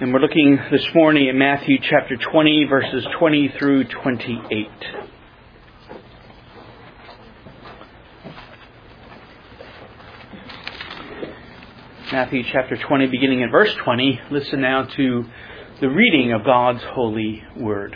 And we're looking this morning at Matthew chapter 20, verses 20 through 28. Matthew chapter 20, beginning in verse 20. Listen now to the reading of God's holy word.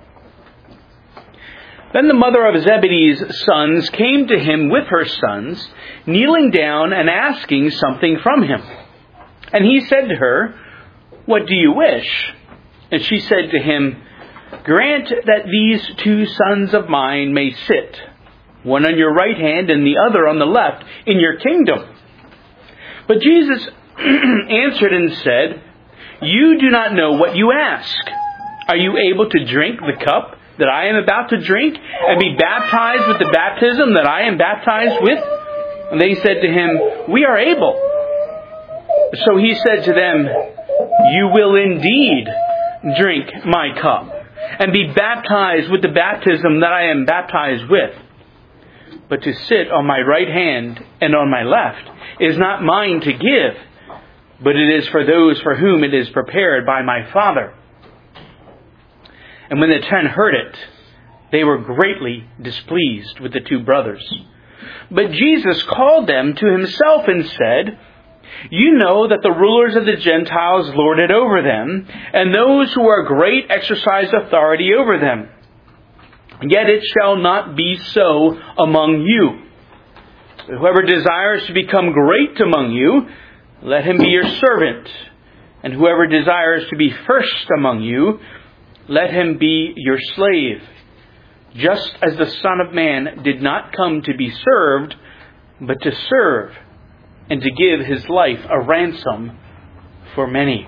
Then the mother of Zebedee's sons came to him with her sons, kneeling down and asking something from him. And he said to her, "What do you wish?" And she said to him, "Grant that these two sons of mine may sit, one on your right hand and the other on the left, in your kingdom." But Jesus answered and said, "You do not know what you ask. Are you able to drink the cup that I am about to drink, and be baptized with the baptism that I am baptized with?" And they said to him, "We are able." So he said to them, "You will indeed drink my cup, and be baptized with the baptism that I am baptized with. But to sit on my right hand and on my left is not mine to give, but it is for those for whom it is prepared by my Father." And when the 10 heard it, they were greatly displeased with the two brothers. But Jesus called them to himself and said, "You know that the rulers of the Gentiles lord it over them, and those who are great exercise authority over them. Yet it shall not be so among you. Whoever desires to become great among you, let him be your servant. And whoever desires to be first among you, let him be your slave. Just as the Son of Man did not come to be served, but to serve, and to give his life a ransom for many."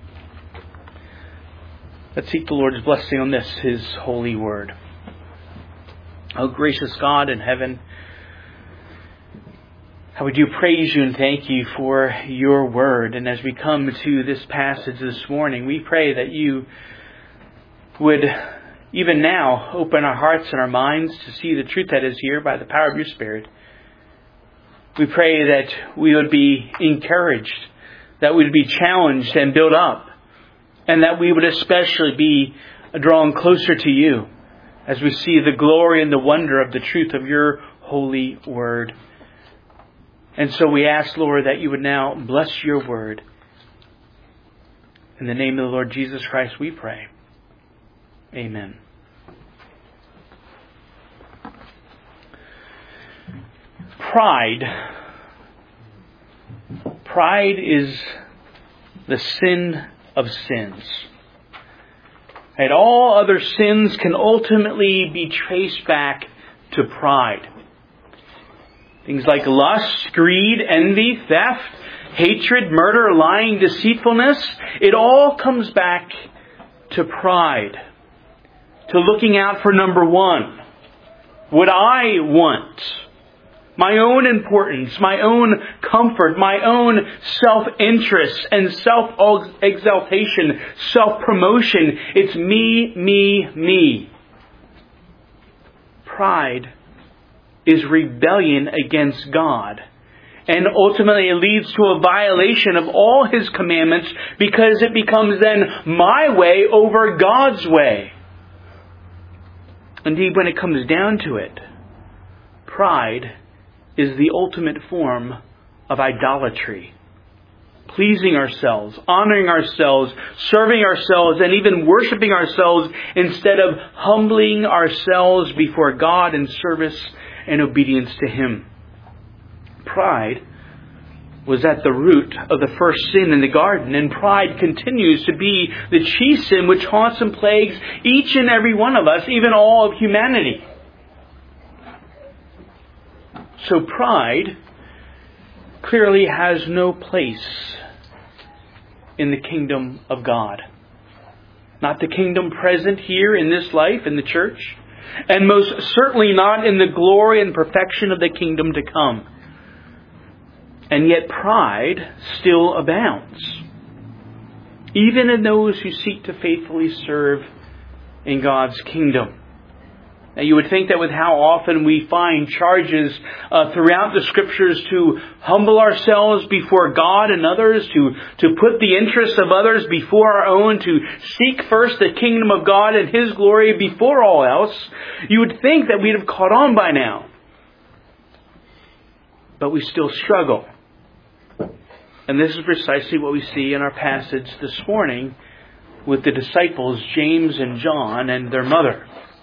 Let's seek the Lord's blessing on this, his holy word. Oh, gracious God in heaven, how we do praise you and thank you for your word. And as we come to this passage this morning, we pray that you would even now open our hearts and our minds to see the truth that is here by the power of your Spirit. We pray that we would be encouraged, that we would be challenged and built up, and that we would especially be drawn closer to you as we see the glory and the wonder of the truth of your holy word. And so we ask, Lord, that you would now bless your word. In the name of the Lord Jesus Christ we pray. Amen. Pride. Pride is the sin of sins. And all other sins can ultimately be traced back to pride. Things like lust, greed, envy, theft, hatred, murder, lying, deceitfulness. It all comes back to pride. To looking out for number one. What I want. My own importance, my own comfort, my own self-interest and self-exaltation, self-promotion. It's me, me, me. Pride is rebellion against God. And ultimately it leads to a violation of all His commandments because it becomes then my way over God's way. Indeed, when it comes down to it, pride is the ultimate form of idolatry. Pleasing ourselves, honoring ourselves, serving ourselves, and even worshiping ourselves instead of humbling ourselves before God in service and obedience to Him. Pride was at the root of the first sin in the garden, and pride continues to be the chief sin which haunts and plagues each and every one of us, even all of humanity. So pride clearly has no place in the kingdom of God. Not the kingdom present here in this life, in the church, and most certainly not in the glory and perfection of the kingdom to come. And yet pride still abounds, even in those who seek to faithfully serve in God's kingdom. Now, you would think that with how often we find charges throughout the Scriptures to humble ourselves before God and others, to put the interests of others before our own, to seek first the kingdom of God and His glory before all else, you would think that we'd have caught on by now. But we still struggle. And this is precisely what we see in our passage this morning with the disciples, James and John, and their mother.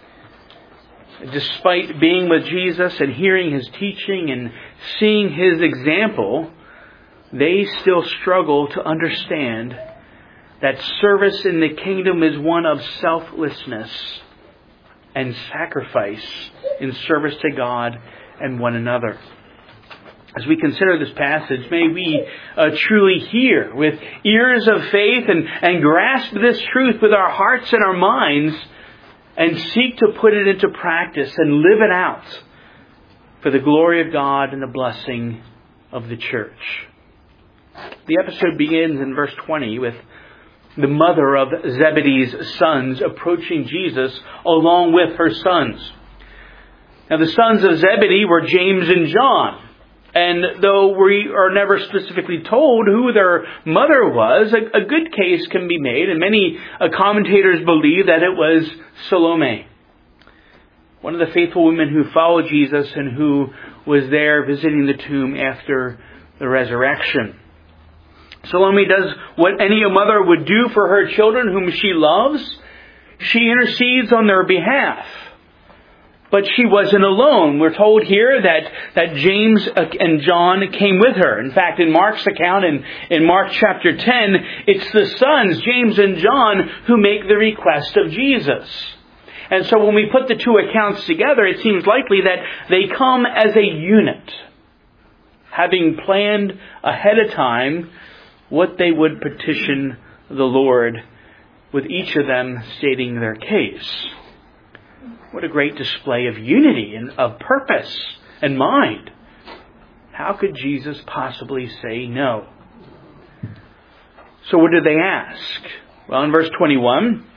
Despite being with Jesus and hearing His teaching and seeing His example, they still struggle to understand that service in the kingdom is one of selflessness and sacrifice in service to God and one another. As we consider this passage, may we truly hear with ears of faith and grasp this truth with our hearts and our minds and seek to put it into practice and live it out for the glory of God and the blessing of the church. The episode begins in verse 20 with the mother of Zebedee's sons approaching Jesus along with her sons. Now, the sons of Zebedee were James and John. And though we are never specifically told who their mother was, a good case can be made, and many commentators believe that it was Salome, one of the faithful women who followed Jesus and who was there visiting the tomb after the resurrection. Salome does what any mother would do for her children whom she loves. She intercedes on their behalf. But she wasn't alone. We're told here that James and John came with her. In fact, in Mark's account, in Mark chapter 10, it's the sons, James and John, who make the request of Jesus. And so when we put the two accounts together, it seems likely that they come as a unit, having planned ahead of time what they would petition the Lord, with each of them stating their case. What a great display of unity and of purpose and mind. How could Jesus possibly say no? So what did they ask? Well, in verse 21,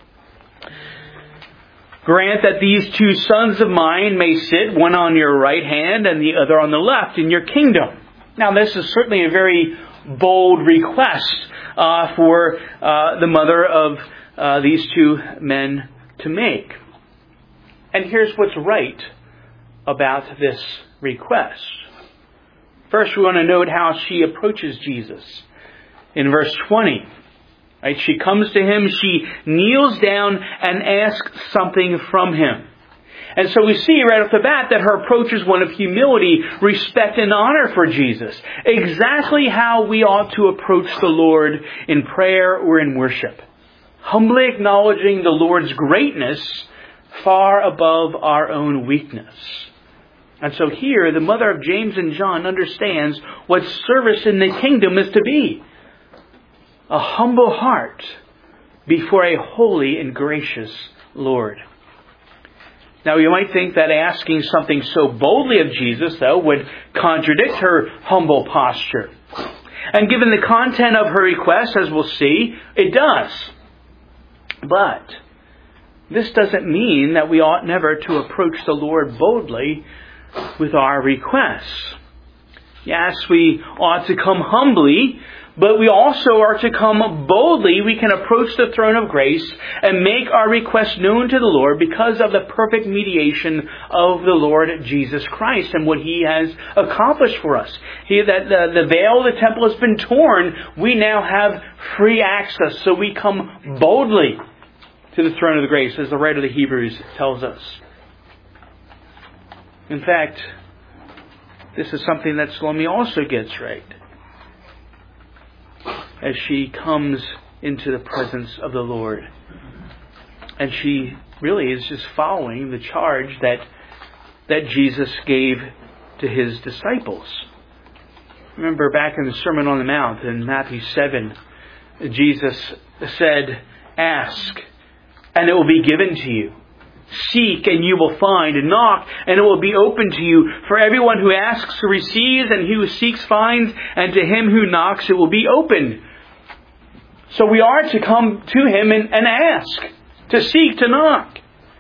grant that these two sons of mine may sit, one on your right hand and the other on the left, in your kingdom. Now, this is certainly a very bold request for the mother of these two men to make. And here's what's right about this request. First, we want to note how she approaches Jesus. In verse 20, right, she comes to Him, she kneels down and asks something from Him. And so we see right off the bat that her approach is one of humility, respect, and honor for Jesus. Exactly how we ought to approach the Lord in prayer or in worship. Humbly acknowledging the Lord's greatness far above our own weakness. And so here, the mother of James and John understands what service in the kingdom is to be. A humble heart before a holy and gracious Lord. Now, you might think that asking something so boldly of Jesus, though, would contradict her humble posture. And given the content of her request, as we'll see, it does. But this doesn't mean that we ought never to approach the Lord boldly with our requests. Yes, we ought to come humbly, but we also are to come boldly. We can approach the throne of grace and make our requests known to the Lord because of the perfect mediation of the Lord Jesus Christ and what He has accomplished for us. The veil of the temple has been torn. We now have free access, so we come boldly to the throne of the grace, as the writer of the Hebrews tells us. In fact, this is something that Salome also gets right as she comes into the presence of the Lord. And she really is just following the charge that Jesus gave to His disciples. Remember back in the Sermon on the Mount in Matthew 7, Jesus said, "Ask, and it will be given to you. Seek, and you will find. And knock, and it will be open to you. For everyone who asks receives, and he who seeks finds, and to him who knocks it will be opened." So we are to come to Him and ask, to seek, to knock.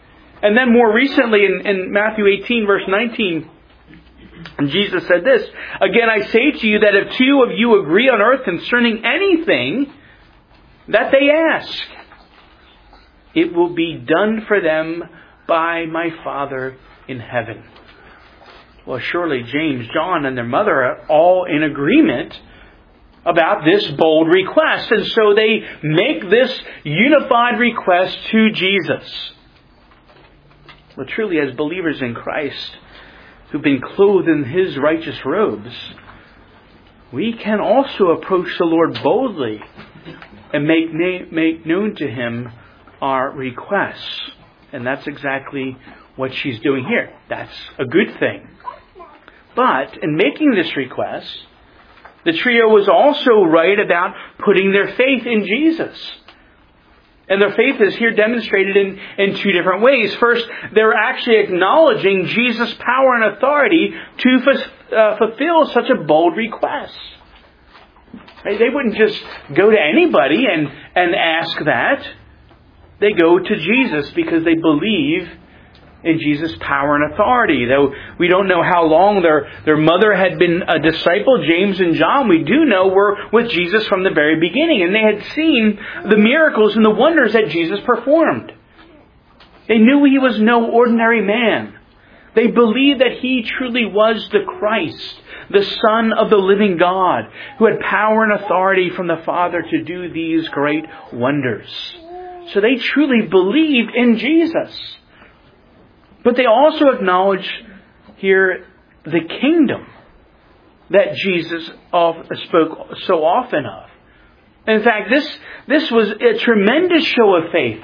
And then more recently in Matthew 18, verse 19, Jesus said this, "Again, I say to you that if two of you agree on earth concerning anything that they ask, it will be done for them by my Father in heaven." Well, surely James, John, and their mother are all in agreement about this bold request. And so they make this unified request to Jesus. Well, truly, as believers in Christ, who've been clothed in His righteous robes, we can also approach the Lord boldly and make known to Him our requests. And that's exactly what she's doing here. That's a good thing. But in making this request, the trio was also right about putting their faith in Jesus. And their faith is here demonstrated in two different ways. First, they're actually acknowledging Jesus' power and authority to fulfill such a bold request. They wouldn't just go to anybody and ask that. They go to Jesus because they believe in Jesus' power and authority. Though we don't know how long their mother had been a disciple, James and John, we do know were with Jesus from the very beginning. And they had seen the miracles and the wonders that Jesus performed. They knew He was no ordinary man. They believed that He truly was the Christ, the Son of the living God, who had power and authority from the Father to do these great wonders. So they truly believed in Jesus. But they also acknowledge here the kingdom that Jesus spoke so often of. In fact, this was a tremendous show of faith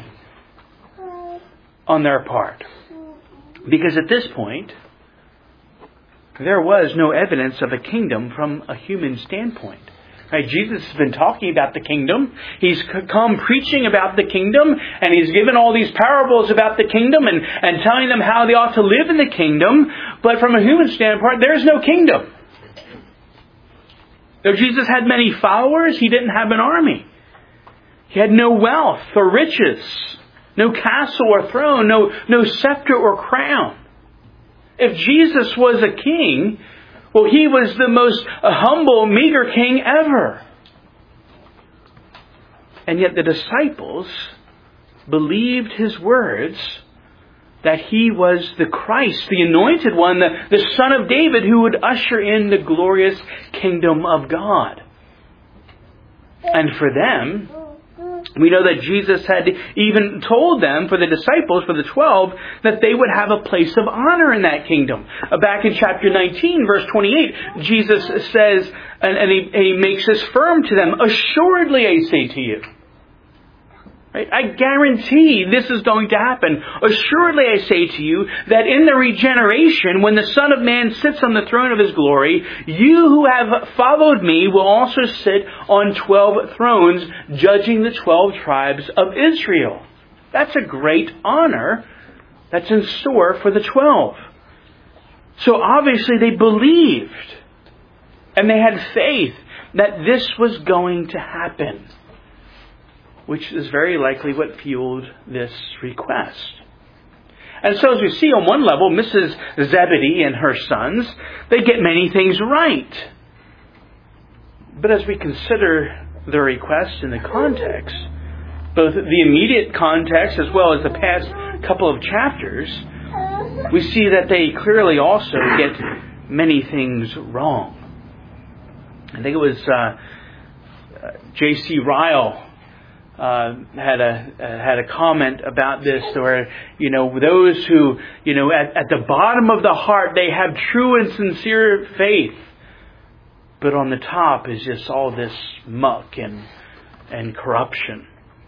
on their part. Because at this point, there was no evidence of a kingdom from a human standpoint. Right, Jesus has been talking about the kingdom. He's come preaching about the kingdom, and He's given all these parables about the kingdom and telling them how they ought to live in the kingdom. But from a human standpoint, there's no kingdom. Though Jesus had many followers, He didn't have an army. He had no wealth or riches, no castle or throne, no scepter or crown. If Jesus was a king, well, He was the most humble, meager king ever. And yet the disciples believed His words that He was the Christ, the Anointed One, the Son of David, who would usher in the glorious kingdom of God. And for them, we know that Jesus had even told them, for the disciples, for the 12, that they would have a place of honor in that kingdom. Back in chapter 19, verse 28, Jesus says, and he makes this firm to them, "Assuredly I say to you." Right? I guarantee this is going to happen. "Assuredly I say to you that in the regeneration, when the Son of Man sits on the throne of His glory, you who have followed me will also sit on 12 thrones, judging the 12 tribes of Israel." That's a great honor that's in store for the 12. So obviously they believed and they had faith that this was going to happen, which is very likely what fueled this request. And so as we see, on one level, Mrs. Zebedee and her sons, they get many things right. But as we consider the request in the context, both the immediate context as well as the past couple of chapters, we see that they clearly also get many things wrong. I think it was J.C. Ryle had a comment about this, where those who at the bottom of the heart they have true and sincere faith, but on the top is just all this muck and corruption.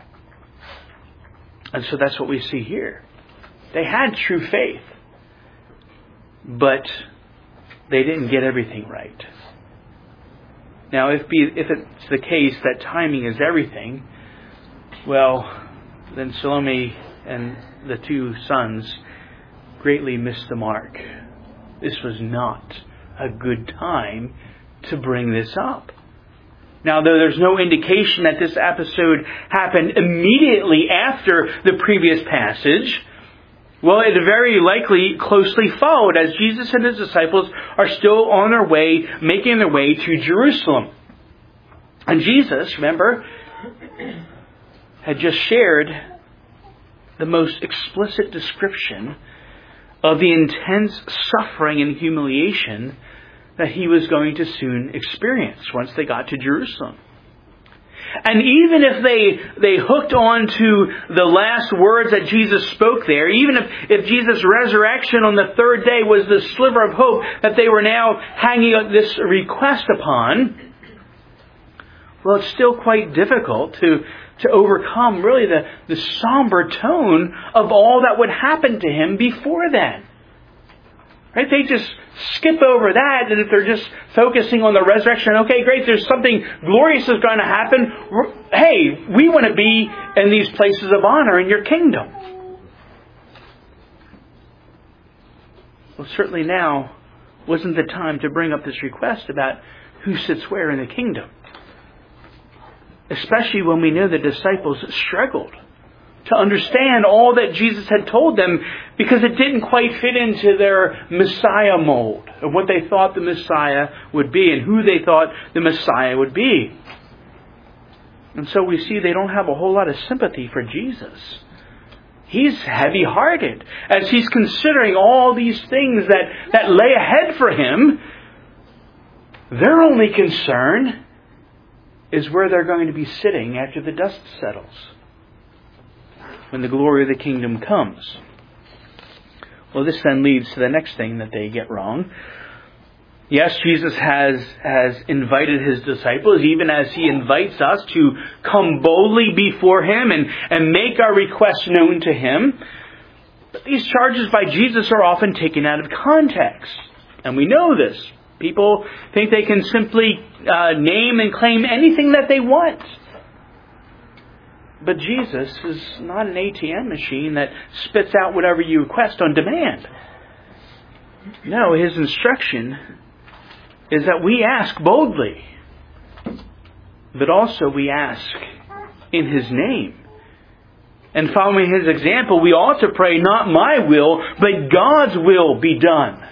And so that's what we see here. They had true faith, but they didn't get everything right. Now, if it's the case that timing is everything, well, then Salome and the two sons greatly missed the mark. This was not a good time to bring this up. Now, though there's no indication that this episode happened immediately after the previous passage, Well, it very likely closely followed as Jesus and his disciples are still on their way, making their way to Jerusalem. And Jesus, remember, had just shared the most explicit description of the intense suffering and humiliation that he was going to soon experience once they got to Jerusalem. And even if they hooked on to the last words that Jesus spoke there, even if Jesus' resurrection on the third day was the sliver of hope that they were now hanging this request upon, well, it's still quite difficult to overcome really the somber tone of all that would happen to him before then. Right? They just skip over that, and if they're just focusing on the resurrection, okay, great, there's something glorious is going to happen. Hey, we want to be in these places of honor in your kingdom. Well, certainly now wasn't the time to bring up this request about who sits where in the kingdom. Especially when we know the disciples struggled to understand all that Jesus had told them because it didn't quite fit into their Messiah mold of what they thought the Messiah would be and who they thought the Messiah would be. And so we see they don't have a whole lot of sympathy for Jesus. He's heavy-hearted as he's considering all these things that lay ahead for him. Their only concern is where they're going to be sitting after the dust settles, when the glory of the kingdom comes. Well, this then leads to the next thing that they get wrong. Yes, Jesus has invited his disciples, even as he invites us to come boldly before him and make our requests known to him. But these charges by Jesus are often taken out of context. And we know this. People think they can simply name and claim anything that they want. But Jesus is not an ATM machine that spits out whatever you request on demand. No, his instruction is that we ask boldly, but also we ask in his name. And following his example, we ought to pray, not my will, but God's will be done.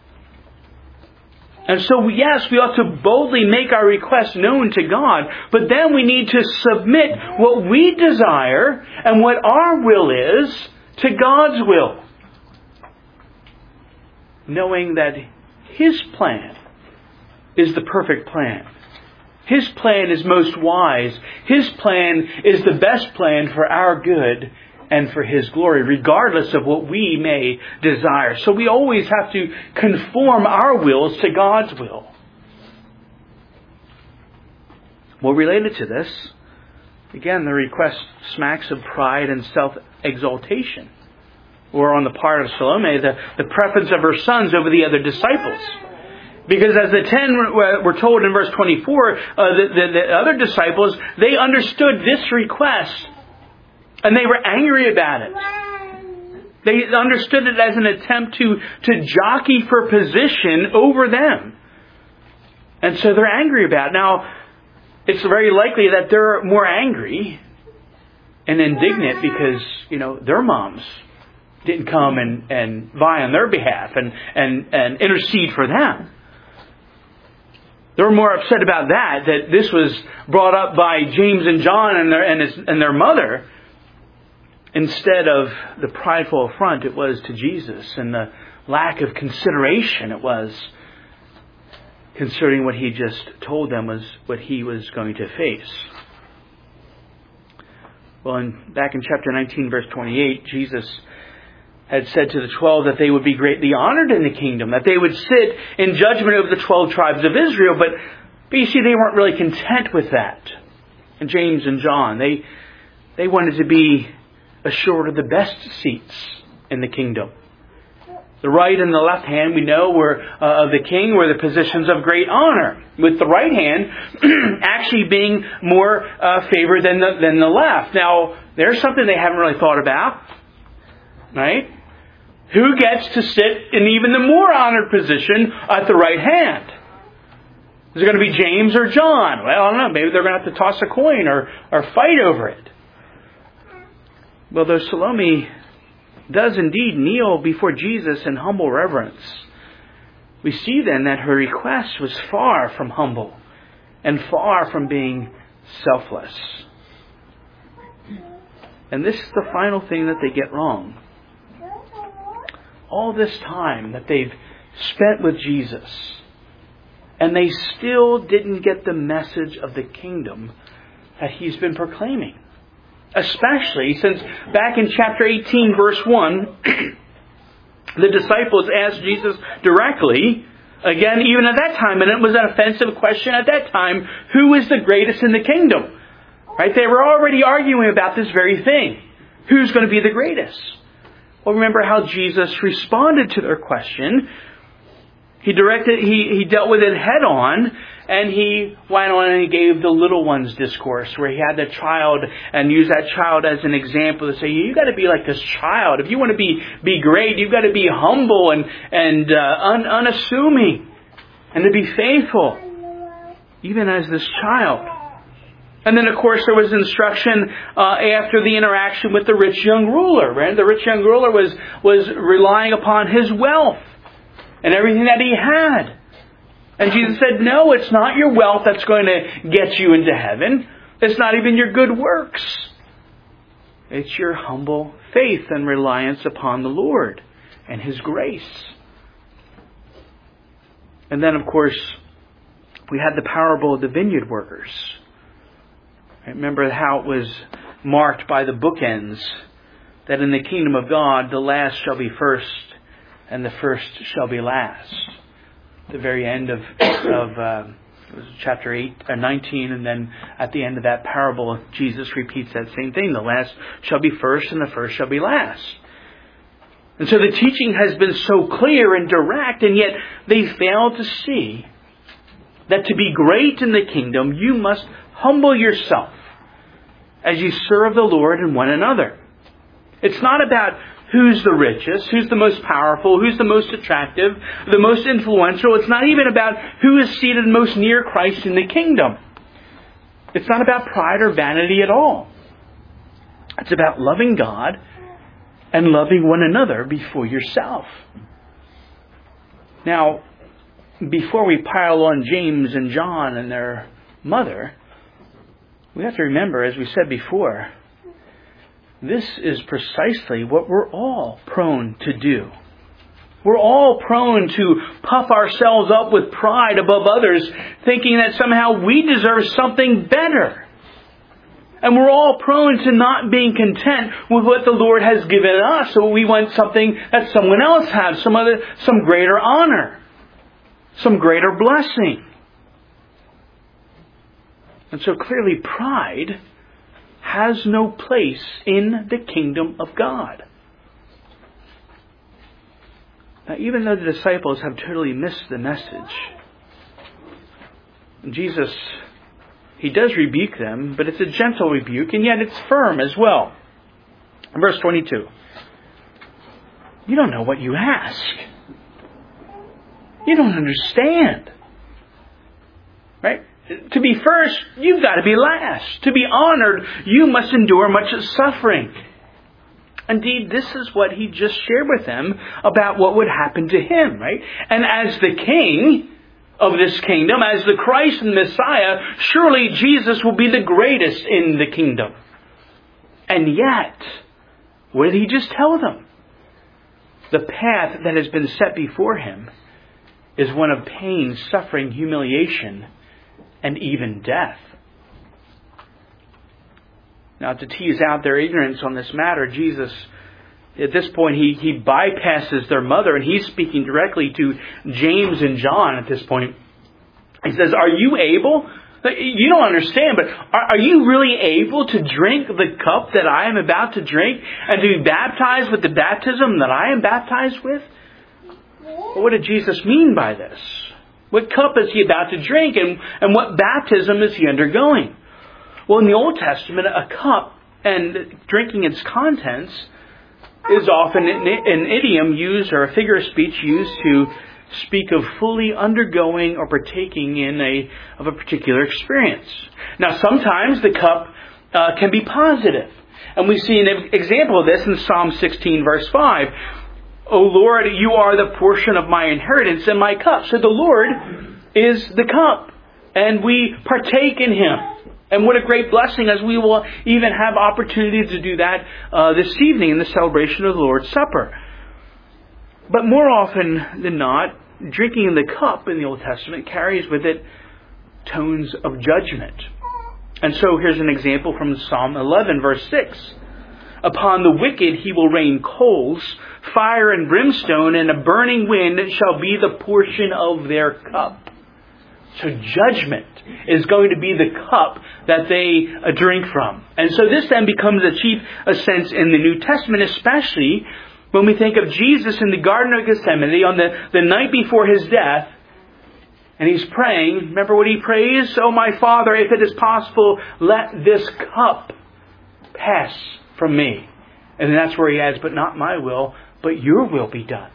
And so, yes, we ought to boldly make our requests known to God, but then we need to submit what we desire and what our will is to God's will, knowing that his plan is the perfect plan. His plan is most wise. His plan is the best plan for our good and for his glory, regardless of what we may desire. So we always have to conform our wills to God's will. Well, related to this, again, the request smacks of pride and self-exaltation. Or on the part of Salome, the preference of her sons over the other disciples. Because as the 10 were told in verse 24, the other disciples, they understood this request and they were angry about it. They understood it as an attempt to jockey for position over them. And so they're angry about it. Now, it's very likely that they're more angry and indignant because, their moms didn't come and vie on their behalf and intercede for them. They're more upset about that this was brought up by James and John and their mother, instead of the prideful affront it was to Jesus and the lack of consideration it was concerning what he just told them was what he was going to face. Well, back in chapter 19, verse 28, Jesus had said to the 12 that they would be greatly honored in the kingdom, that they would sit in judgment over the 12 tribes of Israel. But you see, they weren't really content with that. And James and John, they wanted to be assured of the best seats in the kingdom. The right and the left hand, we know, of the king were the positions of great honor, with the right hand actually being more favored than the left. Now, there's something they haven't really thought about, right? Who gets to sit in even the more honored position at the right hand? Is it going to be James or John? Well, I don't know. Maybe they're going to have to toss a coin or fight over it. Well, though Salome does indeed kneel before Jesus in humble reverence, we see then that her request was far from humble and far from being selfless. And this is the final thing that they get wrong. All this time that they've spent with Jesus, and they still didn't get the message of the kingdom that He's been proclaiming. Especially since back in chapter 18, verse 1, the disciples asked Jesus directly, again, even at that time, and it was an offensive question at that time, who is the greatest in the kingdom? Right? They were already arguing about this very thing. Who's going to be the greatest? Well, remember how Jesus responded to their question. He dealt with it head on, and He went on and He gave the little ones discourse, where He had the child and used that child as an example to say, you got to be like this child. If you want to be great, you've got to be humble and unassuming, and to be faithful, even as this child. And then, of course, there was instruction after the interaction with the rich young ruler. Right? The rich young ruler was relying upon his wealth and everything that he had. And Jesus said, no, it's not your wealth that's going to get you into heaven. It's not even your good works. It's your humble faith and reliance upon the Lord and His grace. And then, of course, we had the parable of the vineyard workers. Remember how it was marked by the bookends, that in the kingdom of God, the last shall be first, and the first shall be last. The very end of chapter 19, and then at the end of that parable, Jesus repeats that same thing. The last shall be first, and the first shall be last. And so the teaching has been so clear and direct, and yet they fail to see that to be great in the kingdom, you must humble yourself as you serve the Lord and one another. It's not about who's the richest, who's the most powerful, who's the most attractive, the most influential. It's not even about who is seated most near Christ in the kingdom. It's not about pride or vanity at all. It's about loving God and loving one another before yourself. Now, before we pile on James and John and their mother, we have to remember, as we said before, this is precisely what we're all prone to do. We're all prone to puff ourselves up with pride above others, thinking that somehow we deserve something better. And we're all prone to not being content with what the Lord has given us, so we want something that someone else has, some greater honor, some greater blessing. And so clearly pride has no place in the kingdom of God. Now, even though the disciples have totally missed the message, Jesus, He does rebuke them, but it's a gentle rebuke, and yet it's firm as well. Verse 22. You don't know what you ask. You don't understand. Right? To be first, you've got to be last. To be honored, you must endure much suffering. Indeed, this is what He just shared with them about what would happen to Him, right? And as the King of this kingdom, as the Christ and Messiah, surely Jesus will be the greatest in the kingdom. And yet, what did He just tell them? The path that has been set before Him is one of pain, suffering, humiliation, and even death. Now, to tease out their ignorance on this matter, Jesus, at this point, he bypasses their mother, and He's speaking directly to James and John at this point. He says, are you able? You don't understand, but are you really able to drink the cup that I am about to drink and to be baptized with the baptism that I am baptized with? Well, what did Jesus mean by this? What cup is He about to drink, and what baptism is He undergoing? Well, in the Old Testament, a cup and drinking its contents is often an idiom used, or a figure of speech used to speak of fully undergoing or partaking of a particular experience. Now, sometimes the cup can be positive. And we see an example of this in Psalm 16, verse 5. O Lord, you are the portion of my inheritance and my cup. So the Lord is the cup, and we partake in Him. And what a great blessing, as we will even have opportunity to do that this evening in the celebration of the Lord's Supper. But more often than not, drinking the cup in the Old Testament carries with it tones of judgment. And so here's an example from Psalm 11, verse 6. Upon the wicked He will rain coals, fire and brimstone, and a burning wind shall be the portion of their cup. So judgment is going to be the cup that they drink from. And so this then becomes a chief sense in the New Testament, especially when we think of Jesus in the Garden of Gethsemane on the night before His death. And He's praying. Remember what He prays? Oh, my Father, if it is possible, let this cup pass from me. And then that's where He adds, but not my will, but your will be done.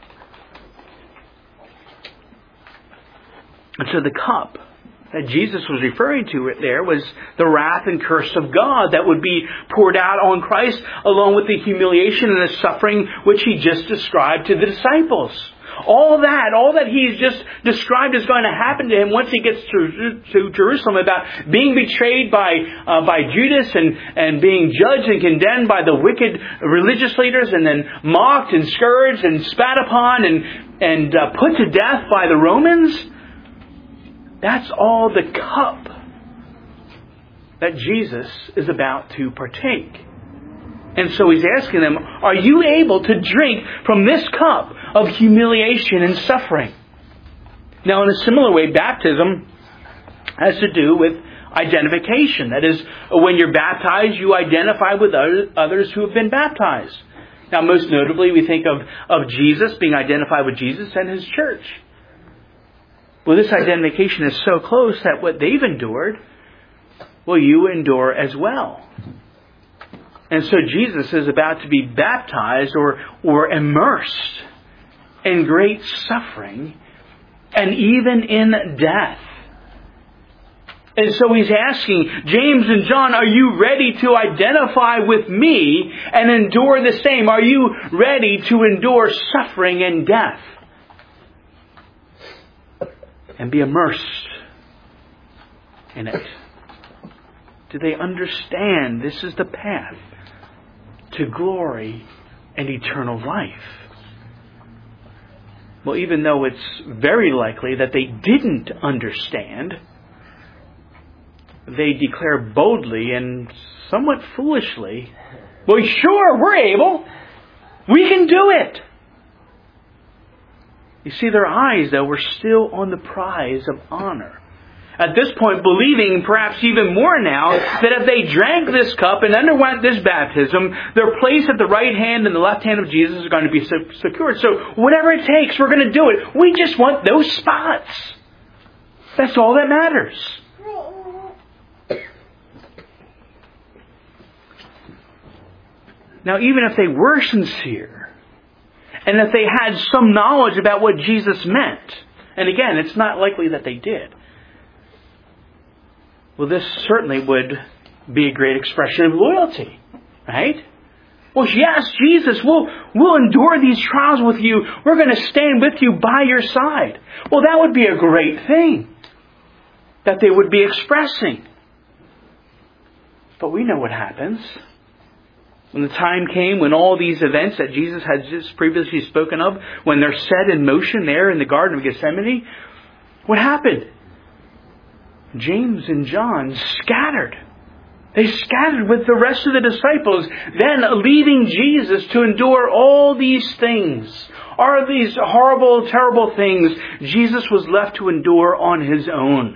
And so the cup that Jesus was referring to there was the wrath and curse of God that would be poured out on Christ, along with the humiliation and the suffering which He just described to the disciples. All that He's just described is going to happen to Him once He gets to Jerusalem, about being betrayed by Judas and being judged and condemned by the wicked religious leaders, and then mocked and scourged and spat upon and put to death by the Romans. That's all the cup that Jesus is about to partake. And so He's asking them, are you able to drink from this cup of humiliation and suffering? Now, in a similar way, baptism has to do with identification. That is, when you're baptized, you identify with others who have been baptized. Now, most notably, we think of Jesus, being identified with Jesus and His church. Well, this identification is so close that what they've endured, well, you endure as well. And so Jesus is about to be baptized or immersed in great suffering and even in death. And so He's asking James and John, are you ready to identify with me and endure the same? Are you ready to endure suffering and death? And be immersed in it. Do they understand this is the path to glory and eternal life? Well, even though it's very likely that they didn't understand, they declare boldly and somewhat foolishly, well, sure, we're able. We can do it. You see, their eyes, though, were still on the prize of honor. At this point, believing perhaps even more now that if they drank this cup and underwent this baptism, their place at the right hand and the left hand of Jesus is going to be secured. So whatever it takes, we're going to do it. We just want those spots. That's all that matters. Now, even if they were sincere, and if they had some knowledge about what Jesus meant, and again, it's not likely that they did, well, this certainly would be a great expression of loyalty, right? Well, yes, Jesus, we'll endure these trials with you. We're going to stand with you by your side. Well, that would be a great thing that they would be expressing. But we know what happens. When the time came when all these events that Jesus had just previously spoken of, when they're set in motion there in the Garden of Gethsemane, what happened? James and John scattered. They scattered with the rest of the disciples, then leaving Jesus to endure all these things. All these horrible, terrible things Jesus was left to endure on His own.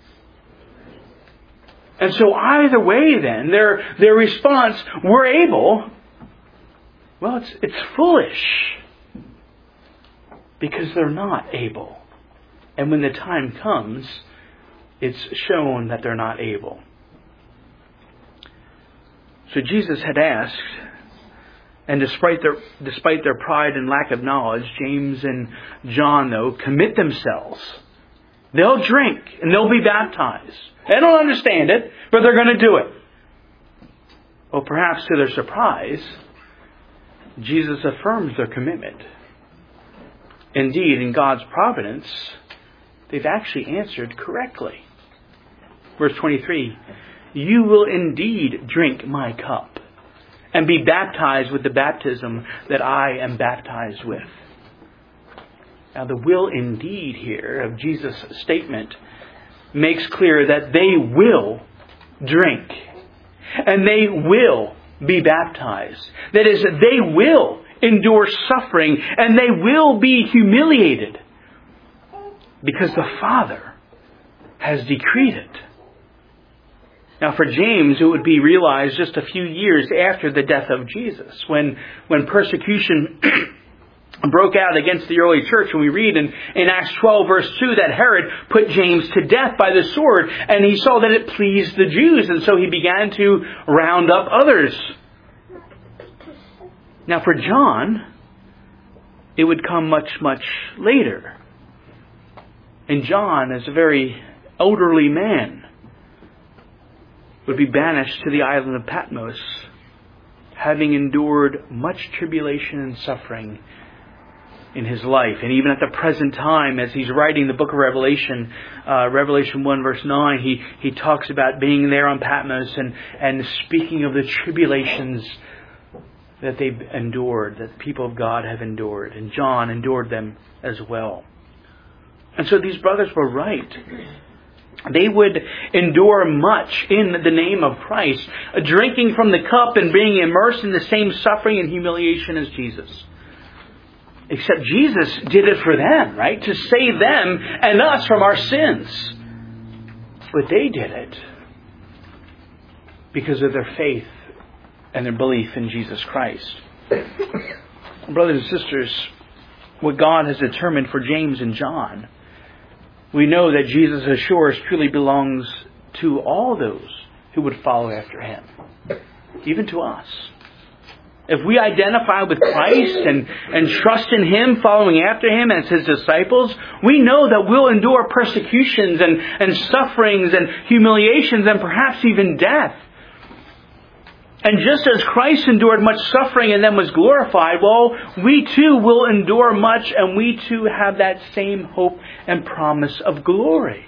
And so either way then, their response, we're able, well, it's foolish. Because they're not able. And when the time comes, it's shown that they're not able. So Jesus had asked, and despite their pride and lack of knowledge, James and John, though, commit themselves. They'll drink and they'll be baptized. They don't understand it, but they're going to do it. Well, perhaps to their surprise, Jesus affirms their commitment. Indeed, in God's providence, they've actually answered correctly. Verse 23, "You will indeed drink my cup and be baptized with the baptism that I am baptized with." Now, the will indeed here of Jesus' statement makes clear that they will drink and they will be baptized. That is, they will endure suffering and they will be humiliated because the Father has decreed it. Now, for James, it would be realized just a few years after the death of Jesus, when persecution broke out against the early church. And we read in Acts 12, verse 2, that Herod put James to death by the sword, and he saw that it pleased the Jews, and so he began to round up others. Now, for John, it would come much, much later. And John, as a very elderly man, would be banished to the island of Patmos, having endured much tribulation and suffering in his life. And even at the present time, as he's writing the book of Revelation, Revelation 1 verse 9, he talks about being there on Patmos and speaking of the tribulations that they've endured, that the people of God have endured. And John endured them as well. And so these brothers were right. They would endure much in the name of Christ, drinking from the cup and being immersed in the same suffering and humiliation as Jesus. Except Jesus did it for them, right? To save them and us from our sins. But they did it because of their faith and their belief in Jesus Christ. Brothers and sisters, what God has determined for James and John, we know that Jesus' assurance truly belongs to all those who would follow after Him, even to us. If we identify with Christ and trust in Him, following after Him as His disciples, we know that we'll endure persecutions and sufferings and humiliations and perhaps even death. And just as Christ endured much suffering and then was glorified, well, we too will endure much, and we too have that same hope and promise of glory.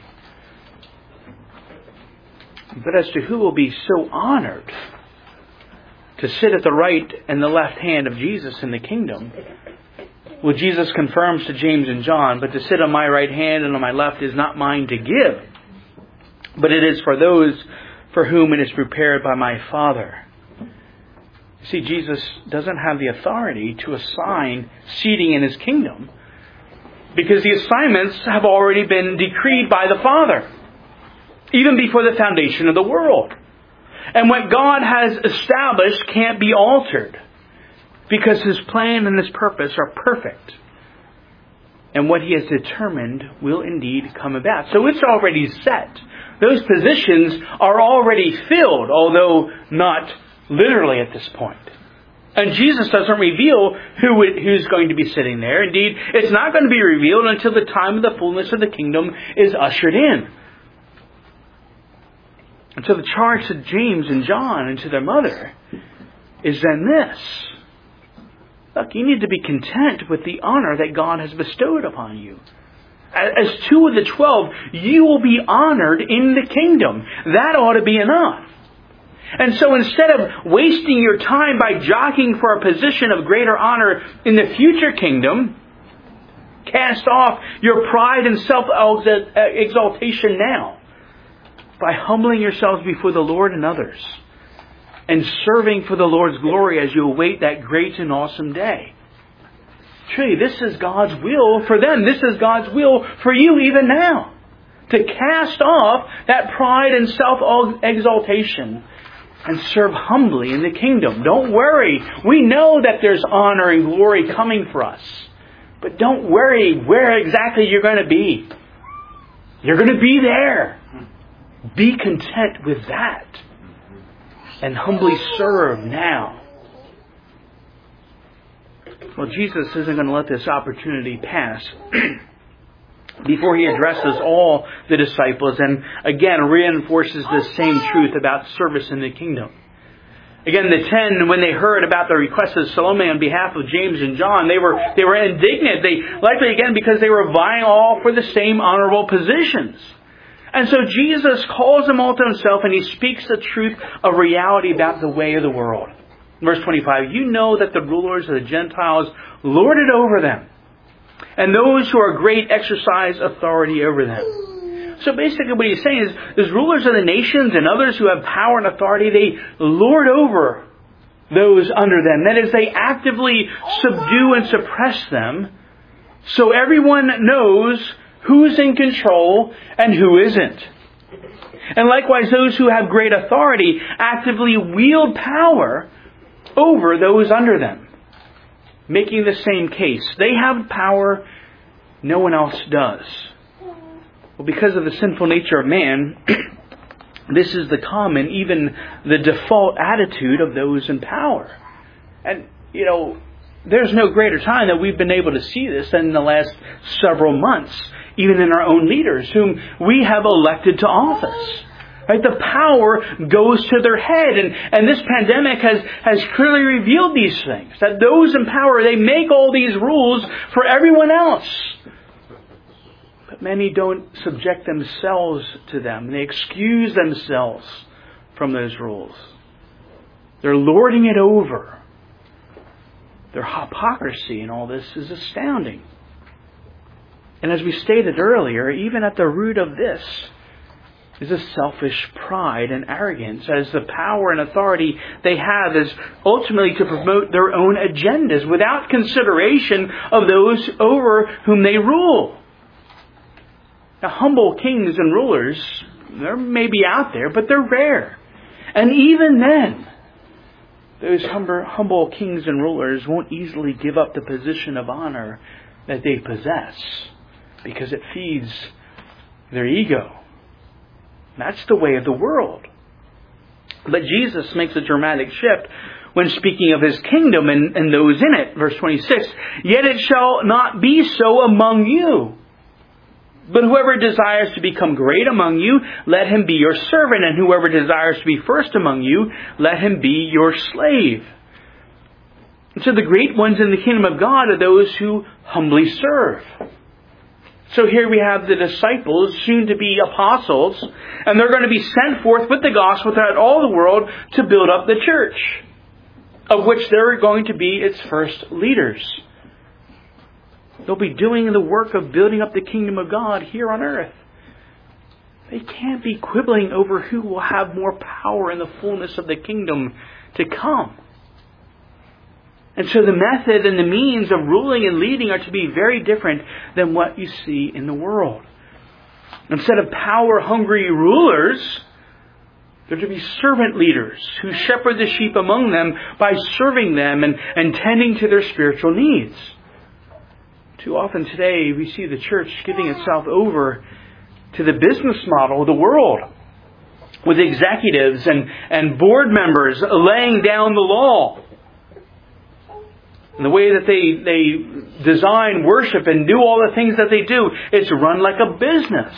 But as to who will be so honored to sit at the right and the left hand of Jesus in the kingdom, well, Jesus confirms to James and John, "But to sit on my right hand and on my left is not mine to give, but it is for those for whom it is prepared by my Father." See, Jesus doesn't have the authority to assign seating in His kingdom because the assignments have already been decreed by the Father, even before the foundation of the world. And what God has established can't be altered because His plan and His purpose are perfect. And what He has determined will indeed come about. So it's already set. Those positions are already filled, although not literally at this point. And Jesus doesn't reveal who's going to be sitting there. Indeed, it's not going to be revealed until the time of the fullness of the kingdom is ushered in. And so the charge to James and John and to their mother is then this: look, you need to be content with the honor that God has bestowed upon you. As two of the 12, you will be honored in the kingdom. That ought to be enough. And so instead of wasting your time by jockeying for a position of greater honor in the future kingdom, cast off your pride and self-exaltation now by humbling yourselves before the Lord and others and serving for the Lord's glory as you await that great and awesome day. Truly, this is God's will for them. This is God's will for you even now. To cast off that pride and self-exaltation and serve humbly in the kingdom. Don't worry. We know that there's honor and glory coming for us. But don't worry where exactly you're going to be. You're going to be there. Be content with that. And humbly serve now. Well, Jesus isn't going to let this opportunity pass before He addresses all the disciples and again reinforces this same truth about service in the kingdom. Again, the 10, when they heard about the request of Salome on behalf of James and John, they were indignant. They likely, again, because they were vying all for the same honorable positions. And so Jesus calls them all to himself, and he speaks the truth of reality about the way of the world. Verse 25, you know that the rulers of the Gentiles lord it over them, and those who are great exercise authority over them. So basically what he's saying is rulers of the nations and others who have power and authority, they lord over those under them. That is, they actively subdue and suppress them, so everyone knows who's in control and who isn't. And likewise, those who have great authority actively wield power over those under them, making the same case. They have power, no one else does. Well, because of the sinful nature of man, this is the common, even the default attitude of those in power. And, there's no greater time that we've been able to see this than in the last several months, even in our own leaders, whom we have elected to office. Right? The power goes to their head. And this pandemic has clearly revealed these things. That those in power, they make all these rules for everyone else. But many don't subject themselves to them. They excuse themselves from those rules. They're lording it over. Their hypocrisy in all this is astounding. And as we stated earlier, even at the root of this is a selfish pride and arrogance, as the power and authority they have is ultimately to promote their own agendas without consideration of those over whom they rule. Now, humble kings and rulers, they may be out there, but they're rare. And even then, those humble kings and rulers won't easily give up the position of honor that they possess, because it feeds their ego. That's the way of the world. But Jesus makes a dramatic shift when speaking of His kingdom and those in it. Verse 26, yet it shall not be so among you. But whoever desires to become great among you, let him be your servant. And whoever desires to be first among you, let him be your slave. And so the great ones in the kingdom of God are those who humbly serve. So here we have the disciples, soon to be apostles, and they're going to be sent forth with the gospel throughout all the world to build up the church, of which they're going to be its first leaders. They'll be doing the work of building up the kingdom of God here on earth. They can't be quibbling over who will have more power in the fullness of the kingdom to come. And so the method and the means of ruling and leading are to be very different than what you see in the world. Instead of power-hungry rulers, they're to be servant leaders who shepherd the sheep among them by serving them and tending to their spiritual needs. Too often today we see the church giving itself over to the business model of the world, with executives and board members laying down the law. And the way that they design worship and do all the things that they do, it's run like a business.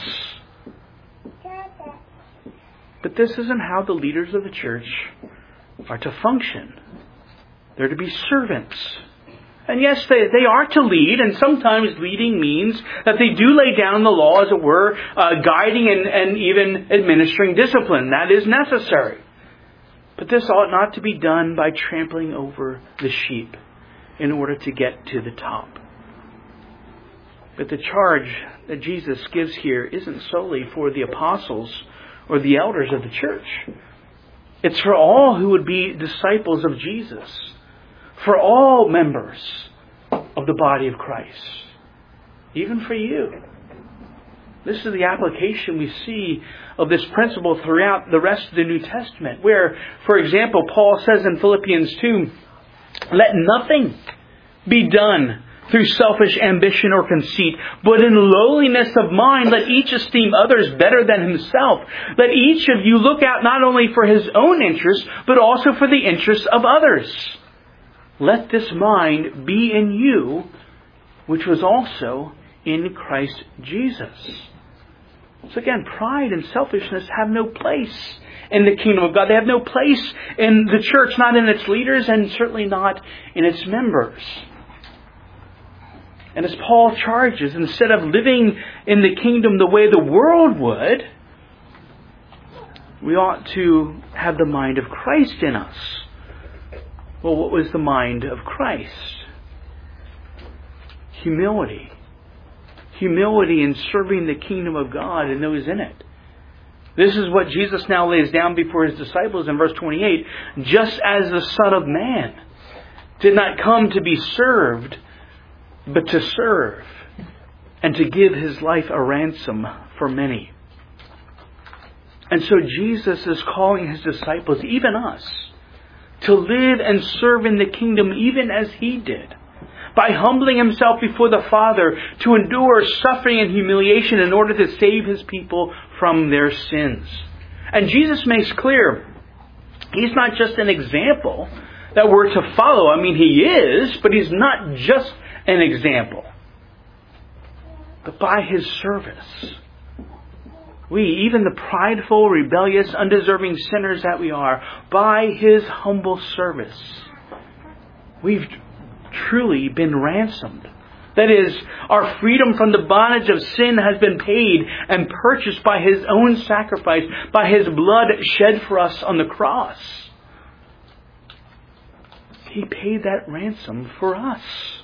But this isn't how the leaders of the church are to function. They're to be servants. And yes, they are to lead, and sometimes leading means that they do lay down the law, as it were, guiding and even administering discipline. That is necessary. But this ought not to be done by trampling over the sheep in order to get to the top. But the charge that Jesus gives here isn't solely for the apostles or the elders of the church. It's for all who would be disciples of Jesus. For all members of the body of Christ. Even for you. This is the application we see of this principle throughout the rest of the New Testament. Where, for example, Paul says in Philippians 2, let nothing be done through selfish ambition or conceit, but in lowliness of mind let each esteem others better than himself. Let each of you look out not only for his own interest, but also for the interests of others. Let this mind be in you, which was also in Christ Jesus. So again, pride and selfishness have no place in the kingdom of God. They have no place in the church, not in its leaders and certainly not in its members. And as Paul charges, instead of living in the kingdom the way the world would, we ought to have the mind of Christ in us. Well, what was the mind of Christ? Humility. Humility in serving the kingdom of God and those in it. This is what Jesus now lays down before His disciples in verse 28. Just as the Son of Man did not come to be served, but to serve, and to give His life a ransom for many. And so Jesus is calling His disciples, even us, to live and serve in the kingdom even as He did. By humbling Himself before the Father to endure suffering and humiliation in order to save His people from their sins. And Jesus makes clear, He's not just an example that we're to follow. I mean, He is, but He's not just an example. But by His service, we, even the prideful, rebellious, undeserving sinners that we are, by His humble service, we've truly been ransomed. That is, our freedom from the bondage of sin has been paid and purchased by His own sacrifice, by His blood shed for us on the cross. He paid that ransom for us.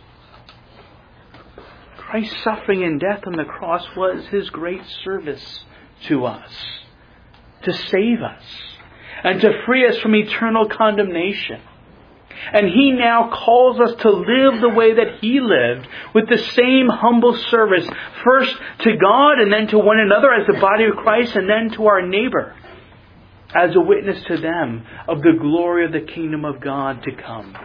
Christ's suffering and death on the cross was His great service to us, to save us, and to free us from eternal condemnation. And He now calls us to live the way that He lived, with the same humble service, first to God and then to one another as the body of Christ, and then to our neighbor, as a witness to them of the glory of the kingdom of God to come.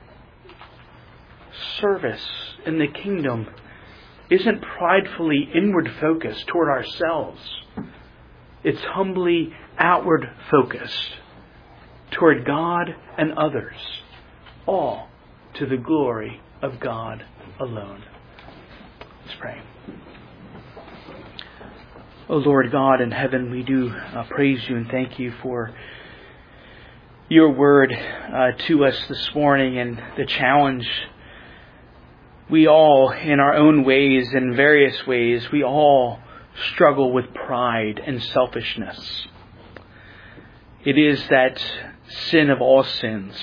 Service in the kingdom isn't pridefully inward focused toward ourselves. It's humbly outward focused toward God and others, all to the glory of God alone. Let's pray. O Lord God in heaven, we do praise You and thank You for Your word to us this morning, and the challenge. We all, in our own ways, in various ways, we all struggle with pride and selfishness. It is that sin of all sins.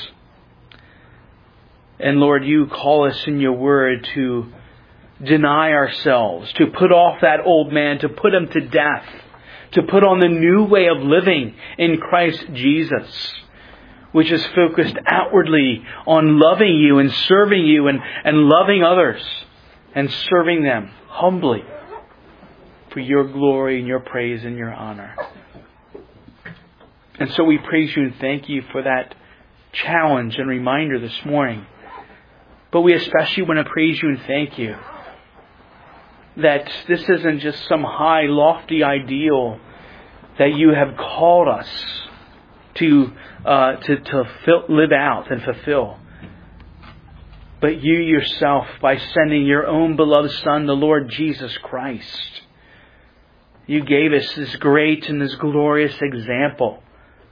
And Lord, You call us in Your word to deny ourselves, to put off that old man, to put him to death, to put on the new way of living in Christ Jesus, which is focused outwardly on loving You and serving You and loving others and serving them humbly for Your glory and Your praise and Your honor. And so we praise You and thank You for that challenge and reminder this morning. But we especially want to praise You and thank You that this isn't just some high, lofty ideal that You have called us to live out and fulfill. But You Yourself, by sending Your own beloved Son, the Lord Jesus Christ, You gave us this great and this glorious example.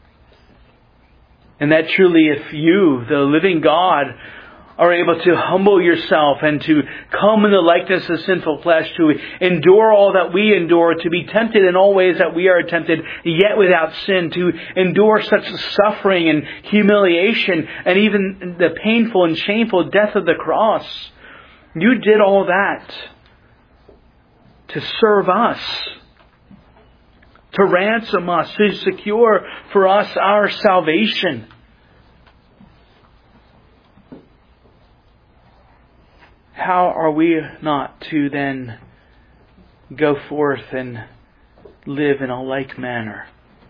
And that truly, if You, the living God, are able to humble Yourself and to come in the likeness of sinful flesh, to endure all that we endure, to be tempted in all ways that we are tempted, yet without sin, to endure such suffering and humiliation and even the painful and shameful death of the cross. You did all that to serve us, to ransom us, to secure for us our salvation. How are we not to then go forth and live in a like manner,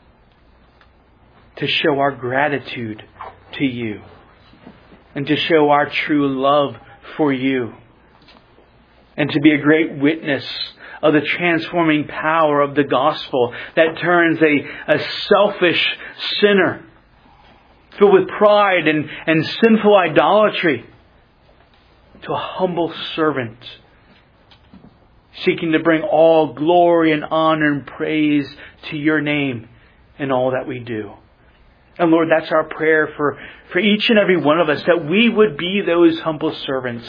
to show our gratitude to You and to show our true love for You, and to be a great witness of the transforming power of the gospel that turns a selfish sinner filled with pride and sinful idolatry to a humble servant seeking to bring all glory and honor and praise to your name in all that we do. And Lord, that's our prayer for each and every one of us, that we would be those humble servants,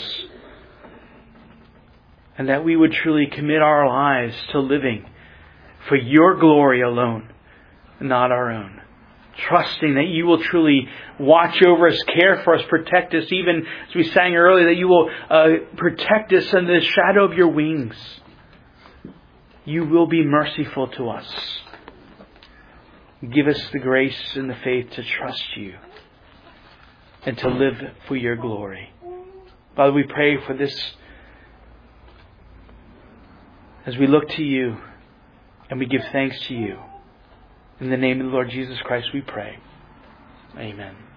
and that we would truly commit our lives to living for your glory alone, not our own. Trusting that you will truly watch over us, care for us, protect us, even as we sang earlier, that you will protect us under the shadow of your wings. You will be merciful to us. Give us the grace and the faith to trust you and to live for your glory. Father, we pray for this as we look to you and we give thanks to you. In the name of the Lord Jesus Christ we pray. Amen.